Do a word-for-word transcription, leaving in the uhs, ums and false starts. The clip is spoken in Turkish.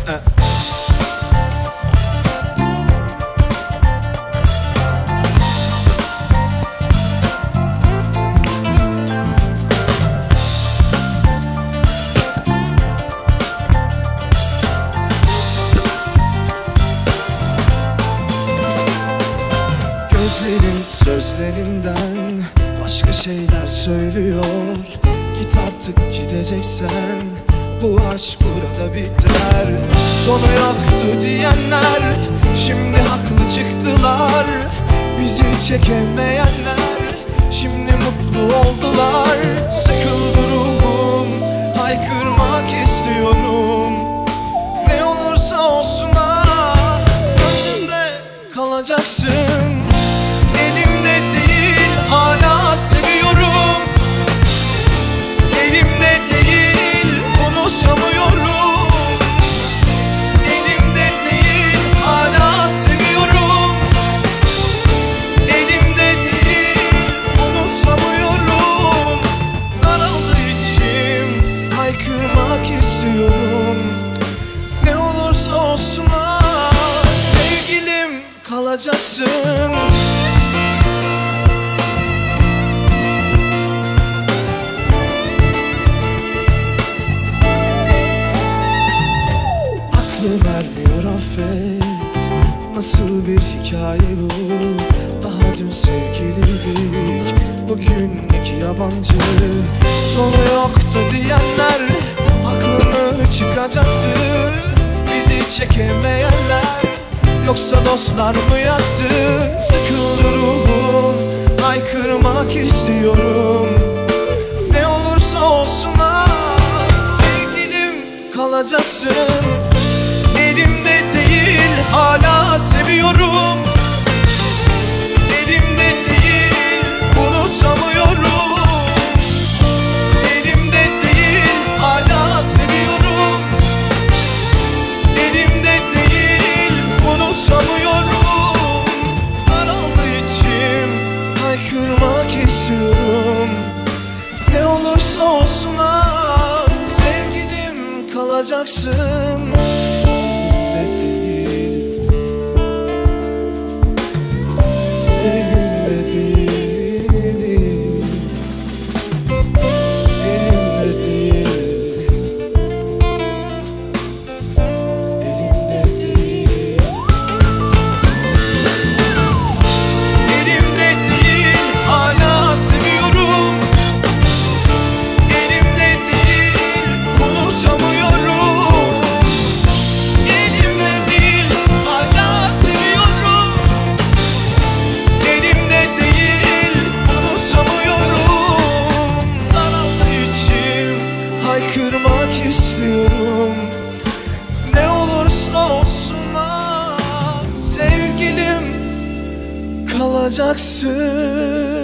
Gözlerin sözlerinden başka şeyler söylüyor. Git artık gideceksen bu aşk burada biter. Sonu yoktu diyenler şimdi haklı çıktılar. Bizi çekemeyenler şimdi mutlu oldular. Sıkıldı ruhum, haykırmak istiyorum. Ne olursa olsun ah, gönlümde kalacaksın. Elimde değil hala seviyorum. Elimde değil unutamıyorum. Elimde değil hala seviyorum. Elimde değil unutamıyorum. Daraldı içim, haykırmak istiyorum. Ne olursa olsun ah, sevgilim kalacaksın. Vermiyor affet. Nasıl bir hikaye bu? Daha dün sevgiliydik, bugün iki yabancı. Sonu yoktu diyenler aklını çıkacaktı. Bizi çekemeyenler yoksa dostlar mı yattı? Sıkıldı ruhum, haykırmak istiyorum. Ne olursa olsun ah, sevgilim kalacaksın. Elimde değil hala seviyorum. Elimde değil unutamıyorum. Elimde değil hala seviyorum. Elimde değil unutamıyorum. Daraldı içim, haykırmak istiyorum. Ne olursa olsun ah, sevgilim kalacaksın. Haykırmak istiyorum. Ne olursa olsun ah, sevgilim kalacaksın.